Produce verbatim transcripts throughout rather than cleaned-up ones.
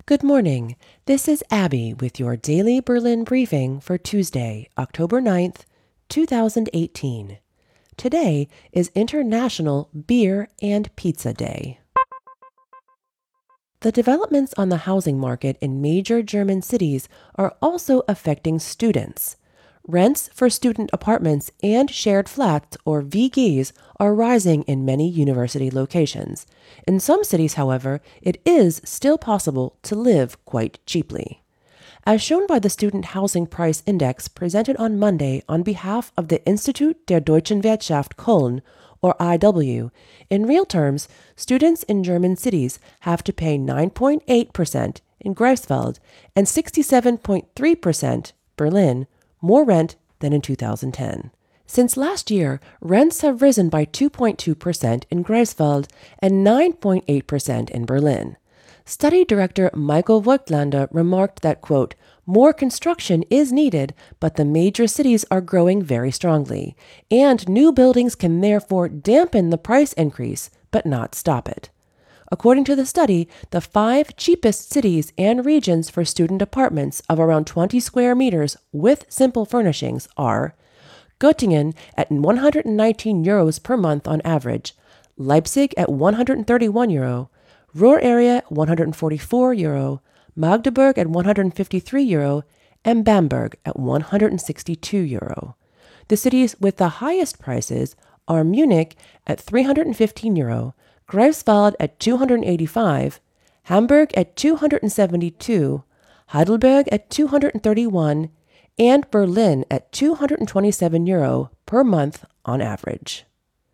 Good morning. This is Abby with your daily Berlin briefing for Tuesday, October ninth, two thousand eighteen. Today is International Beer and Pizza Day. The developments on the housing market in major German cities are also affecting students. Rents for student apartments and shared flats, or V Gs, are rising in many university locations. In some cities, however, it is still possible to live quite cheaply. As shown by the Student Housing Price Index presented on Monday on behalf of the Institut der Deutschen Wirtschaft Köln, or I W, in real terms, students in German cities have to pay nine point eight percent in Greifswald and sixty-seven point three percent Berlin more rent than in two thousand ten. Since last year, rents have risen by two point two percent in Greifswald and nine point eight percent in Berlin. Study director Michael Voigtlander remarked that, quote, more construction is needed, but the major cities are growing very strongly, and new buildings can therefore dampen the price increase, but not stop it. According to the study, the five cheapest cities and regions for student apartments of around twenty square meters with simple furnishings are Göttingen at one hundred nineteen euros per month on average, Leipzig at one hundred thirty-one euro, Ruhr area at one hundred forty-four euro, Magdeburg at one hundred fifty-three euro, and Bamberg at one hundred sixty-two euro. The cities with the highest prices are Munich at three hundred fifteen euro, Greifswald at two hundred eighty-five, Hamburg at two hundred seventy-two, Heidelberg at two hundred thirty-one, and Berlin at two hundred twenty-seven euro per month on average.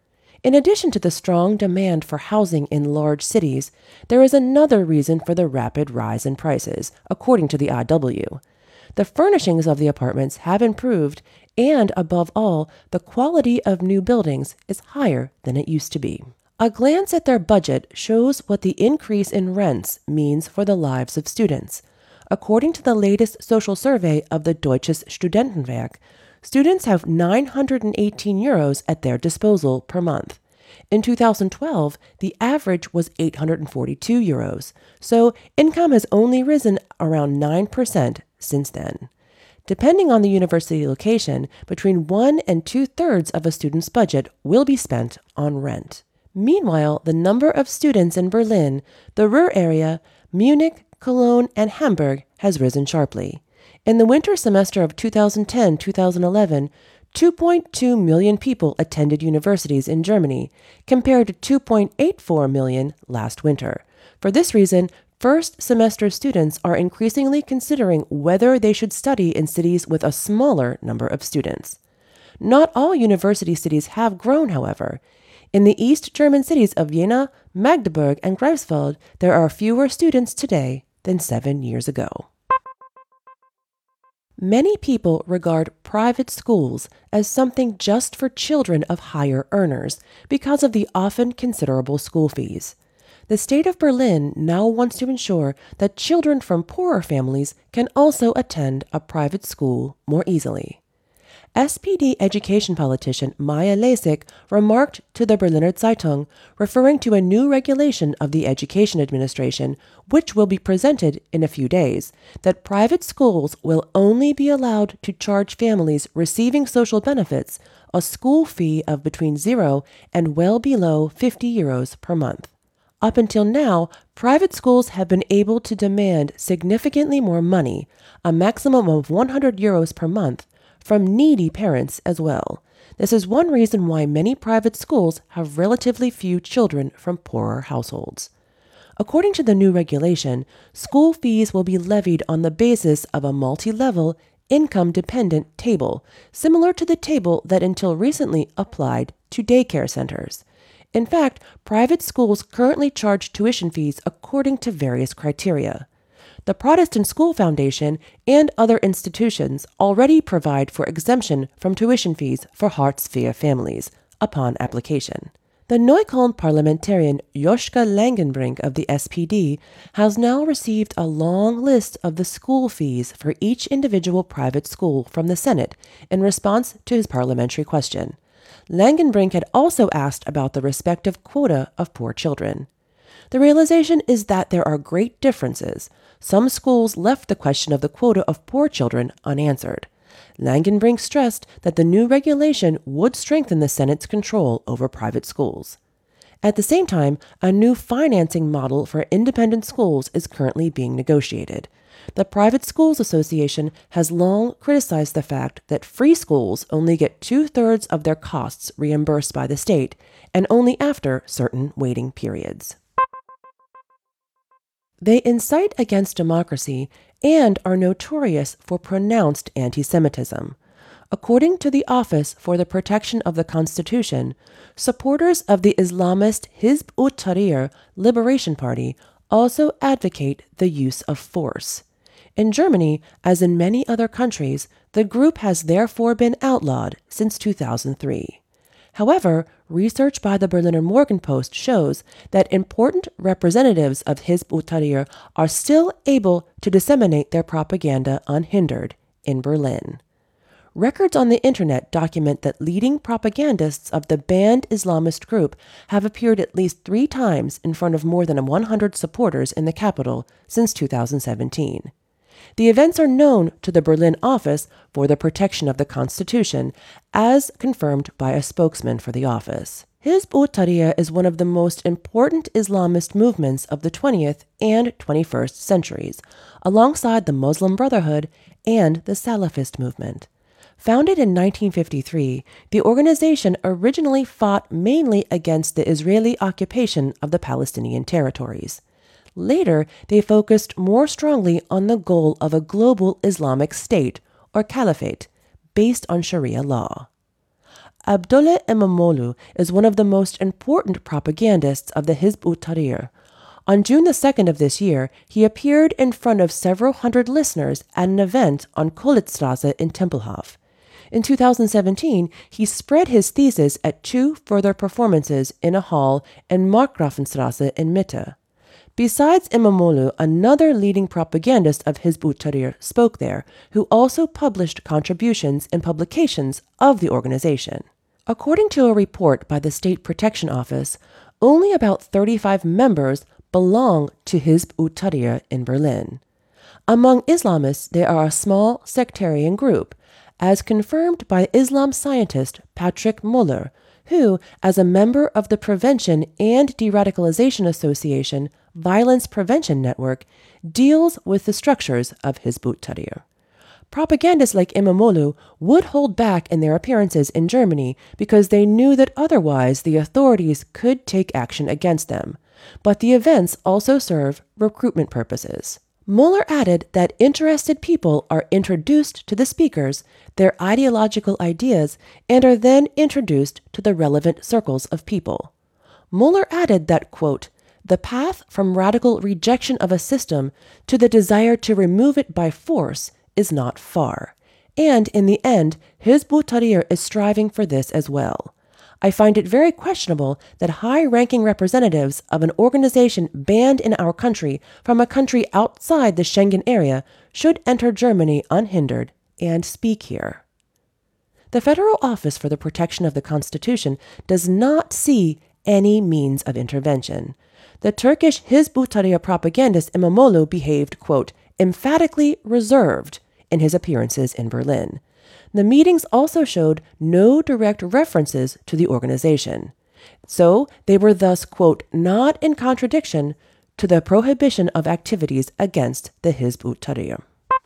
In addition to the strong demand for housing in large cities, there is another reason for the rapid rise in prices, according to the I W. The furnishings of the apartments have improved, and above all, the quality of new buildings is higher than it used to be. A glance at their budget shows what the increase in rents means for the lives of students. According to the latest social survey of the Deutsches Studentenwerk, students have nine hundred eighteen euros at their disposal per month. In two thousand twelve, the average was eight hundred forty-two euros, so income has only risen around nine percent since then. Depending on the university location, between one and two-thirds of a student's budget will be spent on rent. Meanwhile, the number of students in Berlin, the Ruhr area, Munich, Cologne, and Hamburg has risen sharply. In the winter semester of two thousand ten to two thousand eleven, two point two million people attended universities in Germany, compared to two point eight four million last winter. For this reason, first semester students are increasingly considering whether they should study in cities with a smaller number of students. Not all university cities have grown, however. In the East German cities of Jena, Magdeburg, and Greifswald, there are fewer students today than seven years ago. Many people regard private schools as something just for children of higher earners because of the often considerable school fees. The state of Berlin now wants to ensure that children from poorer families can also attend a private school more easily. S P D education politician Maya Lasik remarked to the Berliner Zeitung, referring to a new regulation of the Education Administration, which will be presented in a few days, that private schools will only be allowed to charge families receiving social benefits a school fee of between zero and well below fifty euros per month. Up until now, private schools have been able to demand significantly more money, a maximum of one hundred euros per month, from needy parents as well. This is one reason why many private schools have relatively few children from poorer households. According to the new regulation, school fees will be levied on the basis of a multi-level, income-dependent table, similar to the table that until recently applied to daycare centers. In fact, private schools currently charge tuition fees according to various criteria. The Protestant School Foundation and other institutions already provide for exemption from tuition fees for Hartz-IV families upon application. The Neukölln parliamentarian Joschka Langenbrink of the S P D has now received a long list of the school fees for each individual private school from the Senate in response to his parliamentary question. Langenbrink had also asked about the respective quota of poor children. The realization is that there are great differences. Some schools left the question of the quota of poor children unanswered. Langenbrink stressed that the new regulation would strengthen the Senate's control over private schools. At the same time, a new financing model for independent schools is currently being negotiated. The Private Schools Association has long criticized the fact that free schools only get two-thirds of their costs reimbursed by the state, and only after certain waiting periods. They incite against democracy and are notorious for pronounced anti-Semitism. According to the Office for the Protection of the Constitution, supporters of the Islamist Hizb ut-Tahrir Liberation Party also advocate the use of force. In Germany, as in many other countries, the group has therefore been outlawed since two thousand three. However, research by the Berliner Morgenpost shows that important representatives of Hizb ut-Tahrir are still able to disseminate their propaganda unhindered in Berlin. Records on the internet document that leading propagandists of the banned Islamist group have appeared at least three times in front of more than one hundred supporters in the capital since two thousand seventeen. The events are known to the Berlin Office for the Protection of the Constitution, as confirmed by a spokesman for the office. Hizb ut-Tahrir is one of the most important Islamist movements of the twentieth and twenty-first centuries, alongside the Muslim Brotherhood and the Salafist movement. Founded in nineteen fifty-three, the organization originally fought mainly against the Israeli occupation of the Palestinian territories. Later, they focused more strongly on the goal of a global Islamic state, or caliphate, based on Sharia law. Abdullah Imamoglu is one of the most important propagandists of the Hizb ut-Tahrir. On June the second of this year, he appeared in front of several hundred listeners at an event on Kolitzstrasse in Tempelhof. In two thousand seventeen, he spread his thesis at two further performances in a hall in Markgrafenstrasse in Mitte. Besides Imamoglu, another leading propagandist of Hizb ut-Tahrir spoke there, who also published contributions in publications of the organization. According to a report by the State Protection Office, only about thirty-five members belong to Hizb ut-Tahrir in Berlin. Among Islamists, there are a small sectarian group, as confirmed by Islam scientist Patrick Muller, who, as a member of the Prevention and De-Radicalization Association Violence Prevention Network, deals with the structures of Hizb ut-Tahrir. Propagandists like Imamoglu would hold back in their appearances in Germany because they knew that otherwise the authorities could take action against them. But the events also serve recruitment purposes. Muller added that interested people are introduced to the speakers, their ideological ideas, and are then introduced to the relevant circles of people. Muller added that, quote, the path from radical rejection of a system to the desire to remove it by force is not far, and in the end, Hizb ut-Tahrir is striving for this as well. I find it very questionable that high-ranking representatives of an organization banned in our country from a country outside the Schengen area should enter Germany unhindered and speak here. The Federal Office for the Protection of the Constitution does not see any means of intervention. The Turkish Hizb ut-Tahrir propagandist Imamoglu behaved, quote, emphatically reserved in his appearances in Berlin. The meetings also showed no direct references to the organization. So they were thus, quote, not in contradiction to the prohibition of activities against the Hizb ut-Tahrir.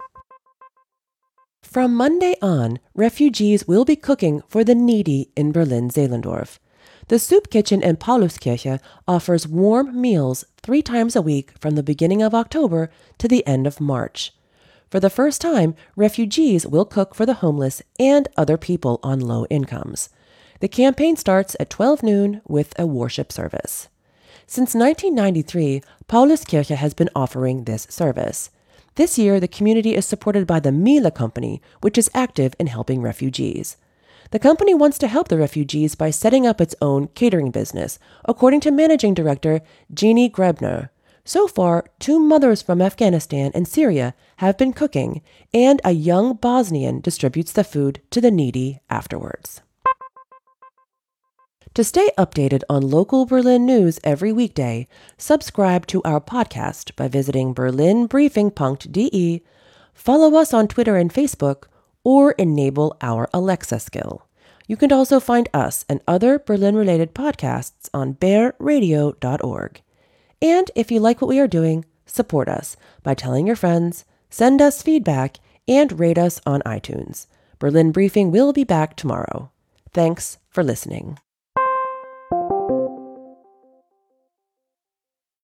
From Monday on, refugees will be cooking for the needy in Berlin-Zehlendorf. The soup kitchen in Pauluskirche offers warm meals three times a week from the beginning of October to the end of March. For the first time, refugees will cook for the homeless and other people on low incomes. The campaign starts at twelve noon with a worship service. Since nineteen ninety-three, Pauluskirche has been offering this service. This year, the community is supported by the Miele Company, which is active in helping refugees. The company wants to help the refugees by setting up its own catering business, according to Managing Director Jeannie Grebner. So far, two mothers from Afghanistan and Syria have been cooking, and a young Bosnian distributes the food to the needy afterwards. To stay updated on local Berlin news every weekday, subscribe to our podcast by visiting berlin briefing punkt de, follow us on Twitter and Facebook, or enable our Alexa skill. You can also find us and other Berlin-related podcasts on bear radio dot org. And if you like what we are doing, support us by telling your friends, send us feedback, and rate us on iTunes. Berlin Briefing will be back tomorrow. Thanks for listening.